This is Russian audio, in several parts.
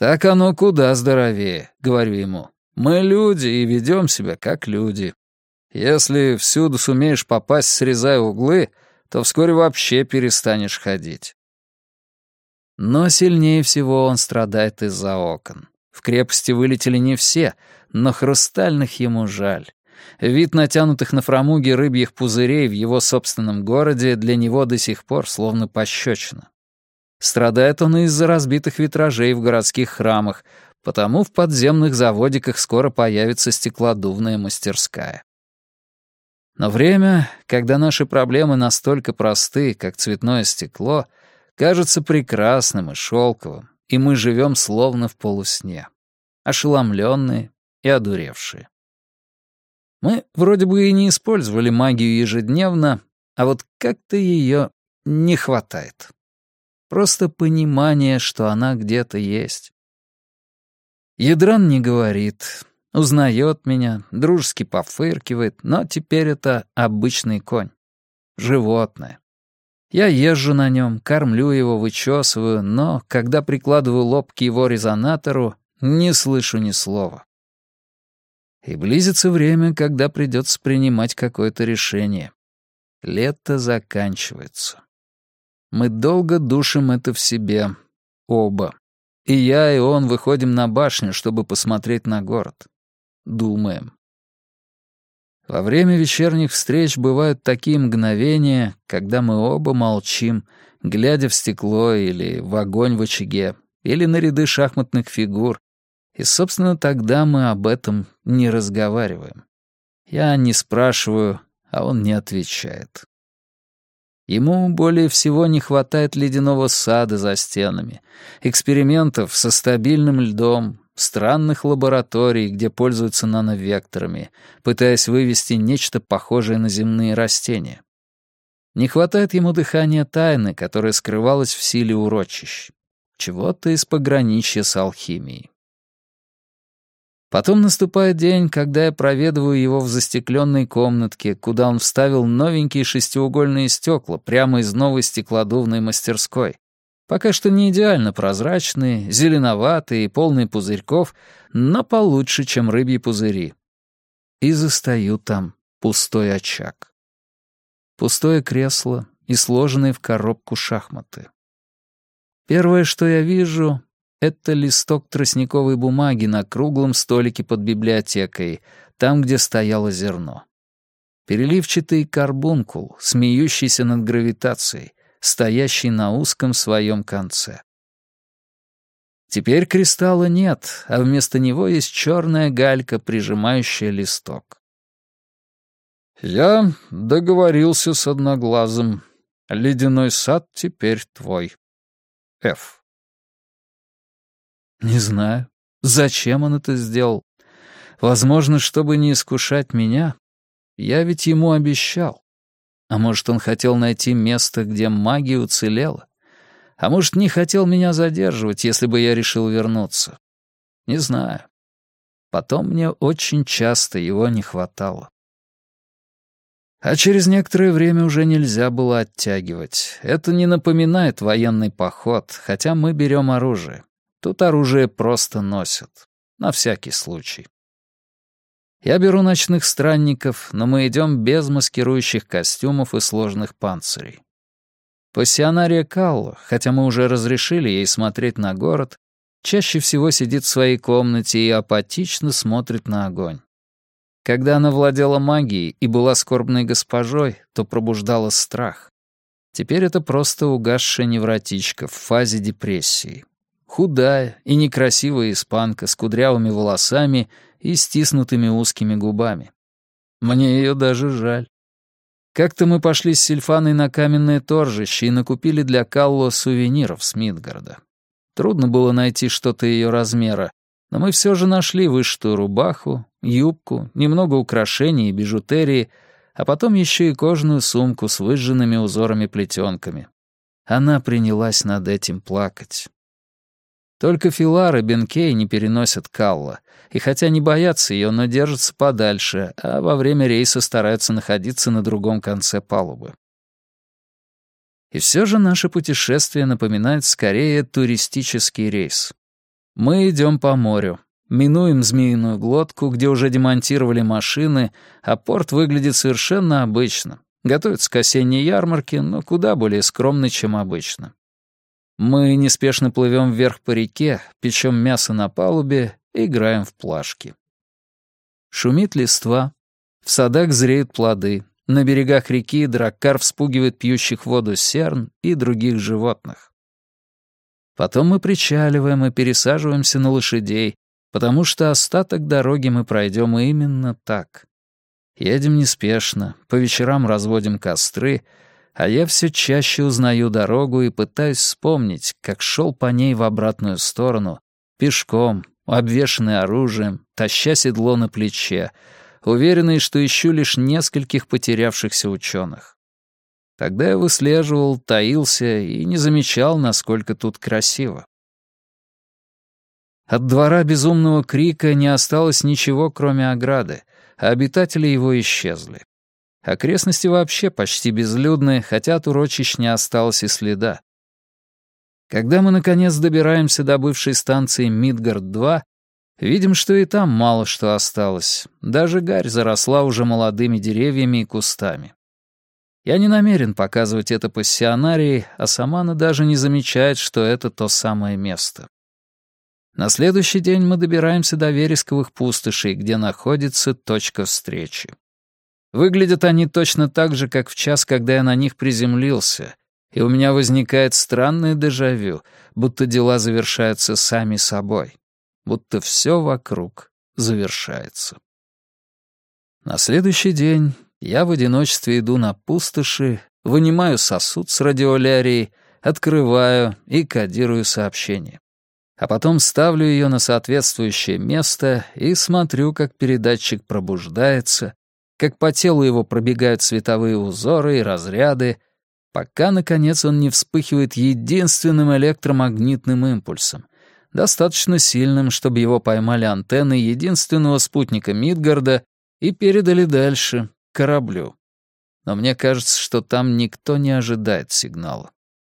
«Так оно куда здоровее», — говорю ему. «Мы люди и ведем себя как люди. Если всюду сумеешь попасть, срезая углы, то вскоре вообще перестанешь ходить». Но сильнее всего он страдает из-за окон. В крепости вылетели не все, но хрустальных ему жаль. Вид натянутых на фрамуги рыбьих пузырей в его собственном городе для него до сих пор словно пощечина. Страдает он и из-за разбитых витражей в городских храмах, потому в подземных заводиках скоро появится стеклодувная мастерская. Но время, когда наши проблемы настолько просты, как цветное стекло, кажется прекрасным и шелковым, и мы живем словно в полусне, ошеломленные и одуревшие. Мы вроде бы и не использовали магию ежедневно, а вот как-то ее не хватает. Просто понимание, что она где-то есть. Ядран не говорит, узнает меня, дружески пофыркивает, но теперь это обычный конь, животное. Я езжу на нем, кормлю его, вычесываю, но, когда прикладываю лоб к его резонатору, не слышу ни слова. И близится время, когда придется принимать какое-то решение. Лето заканчивается. Мы долго душим это в себе, оба. И я, и он выходим на башню, чтобы посмотреть на город. Думаем. Во время вечерних встреч бывают такие мгновения, когда мы оба молчим, глядя в стекло или в огонь в очаге, или на ряды шахматных фигур, и, собственно, тогда мы об этом не разговариваем. Я не спрашиваю, а он не отвечает. Ему более всего не хватает ледяного сада за стенами, экспериментов со стабильным льдом, странных лабораторий, где пользуются нановекторами, пытаясь вывести нечто похожее на земные растения. Не хватает ему дыхания тайны, которая скрывалась в силе урочищ, чего-то из пограничья с алхимией. Потом наступает день, когда я проведываю его в застекленной комнатке, куда он вставил новенькие шестиугольные стекла прямо из новой стеклодувной мастерской. Пока что не идеально прозрачные, зеленоватые и полные пузырьков, но получше, чем рыбьи пузыри. И застаю там пустой очаг. Пустое кресло и сложенные в коробку шахматы. Первое, что я вижу, это листок тростниковой бумаги на круглом столике под библиотекой, там, где стояло зерно. Переливчатый карбункул, смеющийся над гравитацией, стоящий на узком своем конце. Теперь кристалла нет, а вместо него есть черная галька, прижимающая листок. «Я договорился с Одноглазым. Ледяной сад теперь твой. Ф». Не знаю, зачем он это сделал. Возможно, чтобы не искушать меня. Я ведь ему обещал. А может, он хотел найти место, где магия уцелела? А может, не хотел меня задерживать, если бы я решил вернуться? Не знаю. Потом мне очень часто его не хватало. А через некоторое время уже нельзя было оттягивать. Это не напоминает военный поход, хотя мы берем оружие. Тут оружие просто носят. На всякий случай. Я беру ночных странников, но мы идем без маскирующих костюмов и сложных панцирей. Пассионария Калло, хотя мы уже разрешили ей смотреть на город, чаще всего сидит в своей комнате и апатично смотрит на огонь. Когда она владела магией и была скорбной госпожой, то пробуждала страх. Теперь это просто угасшая невротичка в фазе депрессии. Худая и некрасивая испанка с кудрявыми волосами и стиснутыми узкими губами. Мне ее даже жаль. Как-то мы пошли с Сильфаной на каменное торжище и накупили для Калло сувениров с Мидгарда. Трудно было найти что-то ее размера, но мы все же нашли вышитую рубаху, юбку, немного украшений и бижутерии, а потом еще и кожаную сумку с выжженными узорами-плетенками. Она принялась над этим плакать. Только Филар и Бенкей не переносят Калло, и хотя не боятся ее, но держатся подальше, а во время рейса стараются находиться на другом конце палубы. И все же наше путешествие напоминает скорее туристический рейс. Мы идем по морю. Минуем Змеиную глотку, где уже демонтировали машины, а порт выглядит совершенно обычно. Готовится к осенней ярмарке, но куда более скромный, чем обычно. Мы неспешно плывем вверх по реке, печем мясо на палубе и играем в плашки. Шумит листва, в садах зреют плоды, на берегах реки драккар вспугивает пьющих воду серн и других животных. Потом мы причаливаем и пересаживаемся на лошадей, потому что остаток дороги мы пройдем именно так. Едем неспешно, по вечерам разводим костры, а я все чаще узнаю дорогу и пытаюсь вспомнить, как шел по ней в обратную сторону, пешком, обвешанный оружием, таща седло на плече, уверенный, что ищу лишь нескольких потерявшихся ученых. Тогда я выслеживал, таился и не замечал, насколько тут красиво. От двора безумного крика не осталось ничего, кроме ограды, а обитатели его исчезли. Окрестности вообще почти безлюдны, хотя от урочищ не осталось и следа. Когда мы, наконец, добираемся до бывшей станции Мидгард-2, видим, что и там мало что осталось. Даже гарь заросла уже молодыми деревьями и кустами. Я не намерен показывать это пассионарии, а сама она даже не замечает, что это то самое место. На следующий день мы добираемся до вересковых пустошей, где находится точка встречи. Выглядят они точно так же, как в час, когда я на них приземлился, и у меня возникает странное дежавю, будто дела завершаются сами собой, будто все вокруг завершается. На следующий день я в одиночестве иду на пустоши, вынимаю сосуд с радиолярией, открываю и кодирую сообщение. А потом ставлю ее на соответствующее место и смотрю, как передатчик пробуждается, как по телу его пробегают световые узоры и разряды, пока, наконец, он не вспыхивает единственным электромагнитным импульсом, достаточно сильным, чтобы его поймали антенны единственного спутника Мидгарда и передали дальше, к кораблю. Но мне кажется, что там никто не ожидает сигнала.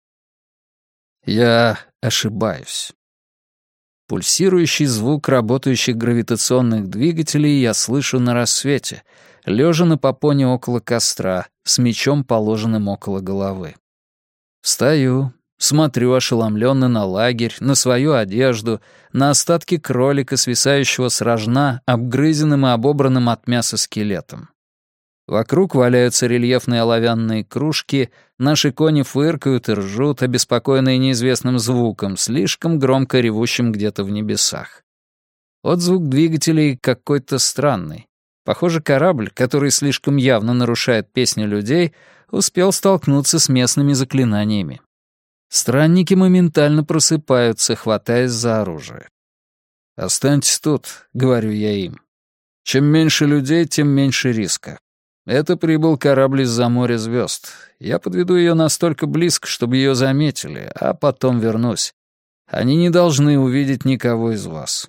Я ошибаюсь. Пульсирующий звук работающих гравитационных двигателей я слышу на рассвете, лежа на попоне около костра, с мечом, положенным около головы. Встаю, смотрю ошеломленно на лагерь, на свою одежду, на остатки кролика, свисающего с рожна, обгрызенным и обобранным от мяса скелетом. Вокруг валяются рельефные оловянные кружки, наши кони фыркают и ржут, обеспокоенные неизвестным звуком, слишком громко ревущим где-то в небесах. Отзвук двигателей какой-то странный. Похоже, корабль, который слишком явно нарушает песню людей, успел столкнуться с местными заклинаниями. Странники моментально просыпаются, хватаясь за оружие. «Останьтесь тут», — говорю я им. «Чем меньше людей, тем меньше риска. Это прибыл корабль из-за моря звезд. Я подведу ее настолько близко, чтобы ее заметили, а потом вернусь. Они не должны увидеть никого из вас».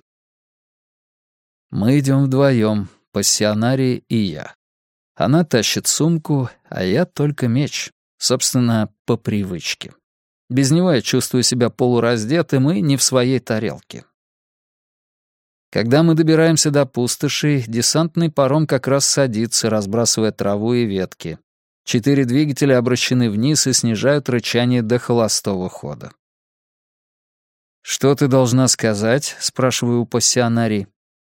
Мы идем вдвоем, пассионарий и я. Она тащит сумку, а я только меч. Собственно, по привычке. Без него я чувствую себя полураздетым и не в своей тарелке. Когда мы добираемся до пустоши, десантный паром как раз садится, разбрасывая траву и ветки. 4 двигателя обращены вниз и снижают рычание до холостого хода. «Что ты должна сказать?» — спрашиваю у пассионарии.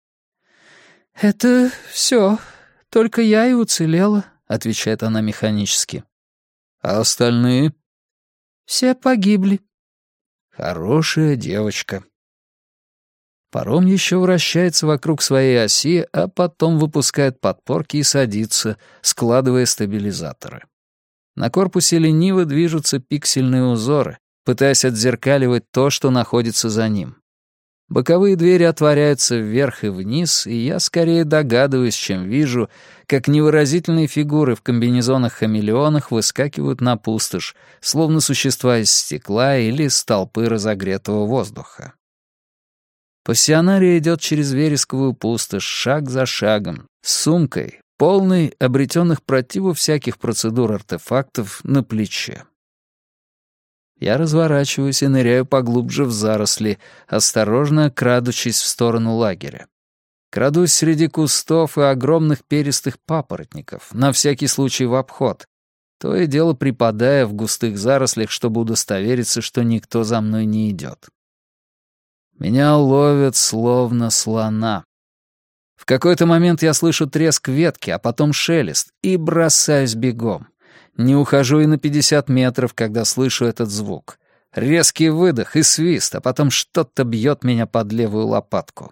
«Это все. Только я и уцелела», — отвечает она механически. «А остальные?» «Все погибли». «Хорошая девочка». Паром еще вращается вокруг своей оси, а потом выпускает подпорки и садится, складывая стабилизаторы. На корпусе лениво движутся пиксельные узоры, пытаясь отзеркаливать то, что находится за ним. Боковые двери отворяются вверх и вниз, и я скорее догадываюсь, чем вижу, как невыразительные фигуры в комбинезонах-хамелеонах выскакивают на пустошь, словно существа из стекла или столпы разогретого воздуха. Пассионария идет через вересковую пустошь шаг за шагом, с сумкой, полной обретенных противу всяких процедур артефактов на плече. Я разворачиваюсь и ныряю поглубже в заросли, осторожно крадучись в сторону лагеря. Крадусь среди кустов и огромных перистых папоротников, на всякий случай в обход, то и дело припадая в густых зарослях, чтобы удостовериться, что никто за мной не идет. Меня ловят словно слона. В какой-то момент я слышу треск ветки, а потом шелест, и бросаюсь бегом. Не ухожу и на 50 метров, когда слышу этот звук. Резкий выдох и свист, а потом что-то бьет меня под левую лопатку.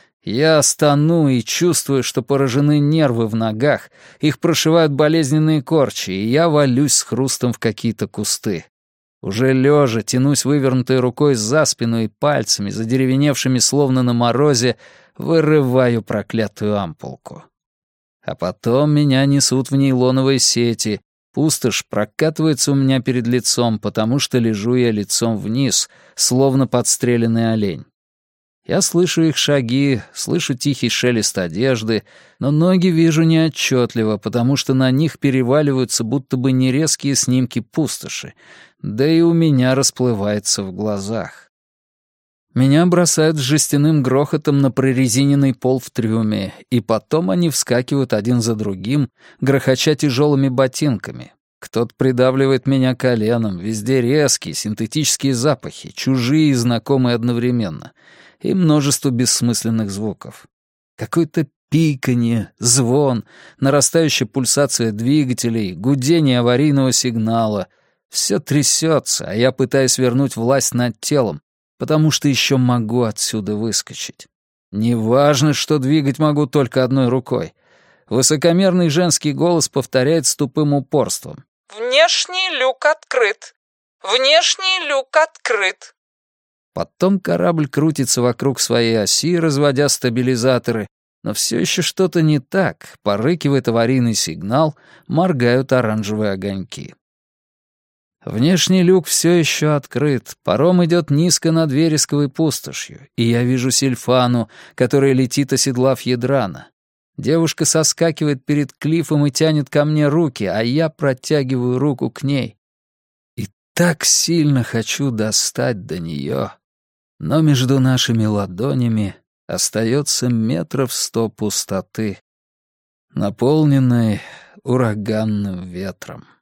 Я стану и чувствую, что поражены нервы в ногах, их прошивают болезненные корчи, и я валюсь с хрустом в какие-то кусты. Уже лежа тянусь вывернутой рукой за спину и пальцами, задеревеневшими словно на морозе, вырываю проклятую ампулку. А потом меня несут в нейлоновые сети. Пустошь прокатывается у меня перед лицом, потому что лежу я лицом вниз, словно подстреленный олень. Я слышу их шаги, слышу тихий шелест одежды, но ноги вижу неотчетливо, потому что на них переваливаются будто бы нерезкие снимки пустоши, да и у меня расплывается в глазах. Меня бросают с жестяным грохотом на прорезиненный пол в трюме, и потом они вскакивают один за другим, грохоча тяжелыми ботинками. Кто-то придавливает меня коленом, везде резкие синтетические запахи, чужие и знакомые одновременно, и множество бессмысленных звуков. Какое-то пиканье, звон, нарастающая пульсация двигателей, гудение аварийного сигнала. Все трясется, а я пытаюсь вернуть власть над телом, потому что еще могу отсюда выскочить. Неважно, что двигать могу только одной рукой. Высокомерный женский голос повторяет с тупым упорством. «Внешний люк открыт! Внешний люк открыт!» Потом корабль крутится вокруг своей оси, разводя стабилизаторы, но все еще что-то не так, порыкивает аварийный сигнал, моргают оранжевые огоньки. Внешний люк все еще открыт, паром идет низко над вересковой пустошью, и я вижу Сильфану, которая летит, оседлав Ядрана. Девушка соскакивает перед клифом и тянет ко мне руки, а я протягиваю руку к ней. И так сильно хочу достать до нее, но между нашими ладонями остается 100 метров пустоты, наполненной ураганным ветром.